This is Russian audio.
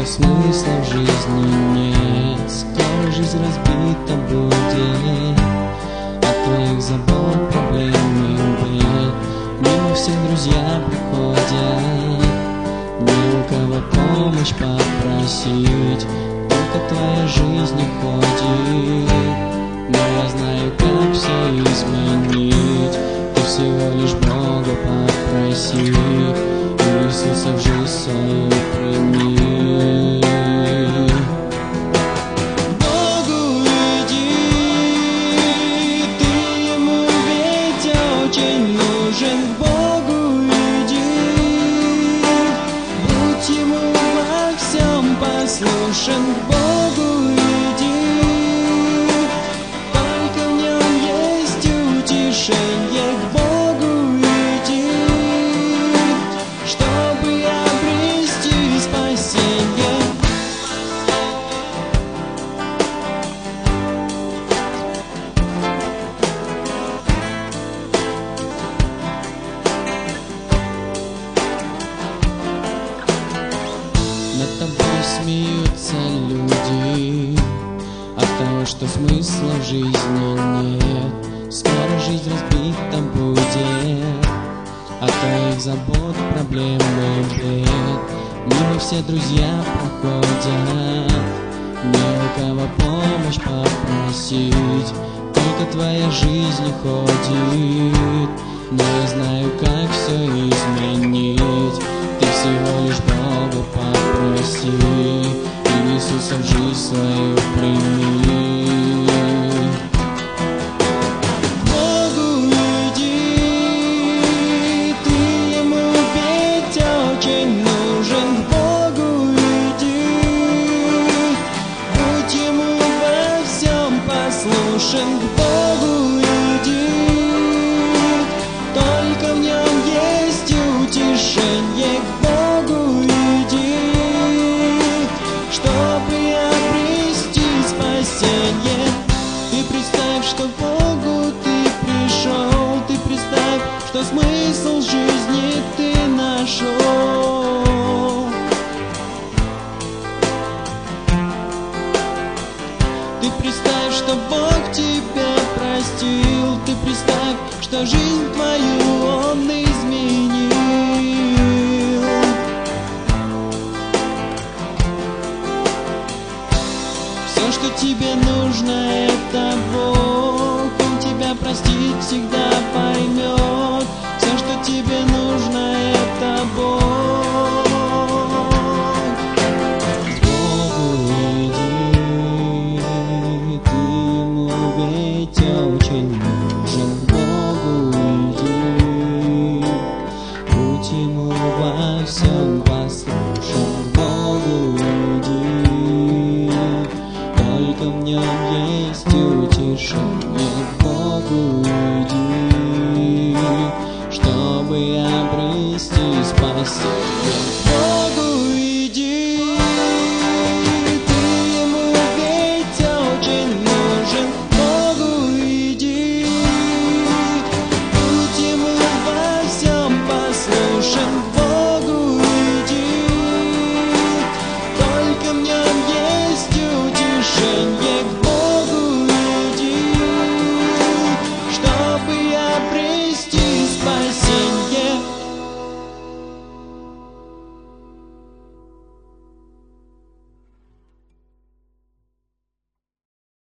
смысла в жизни нет. Скоро жизнь разбита будет от твоих забот, проблем и бед. Мимо все друзья приходят, не у кого помощь попросить, только твоя жизнь уходит. Но я знаю, как все изменить. Ты всего лишь Бога попроси, Иисуса в жизнь свою прими. К Богу иди, ты Ему ведь очень нужен. К Богу иди, будь Ему во всем послушен. К Богу иди, только в Нем есть утешение. К Богу иди, чтобы обрести спасение. Над тобой смеются люди от того, что смысла в жизни нет. Скоро жизнь разбита будет от твоих забот, проблем и бед. Мимо все друзья проходят, не у кого помощь попросить, только твоя жизнь ходит. Но я знаю, как все изменить. Ты всего лишь Бога попроси, Иисуса в жизнь свою прими. К Богу иди, ты Ему ведь очень нужен. К Богу иди, будь Ему во всем послушен. К Богу иди, только в Нем есть утешение. К Богу иди, чтобы обрести спасение. Ты представь, что к Богу ты пришел. Ты представь, что смысл жизни ты нашел. Ты представь, что Бог тебя простил. Ты представь, что жизнь твою Он изменил. Все, что тебе нужно, это Бог. Он тебя простит, всегда поймет. Все, что тебе нужно,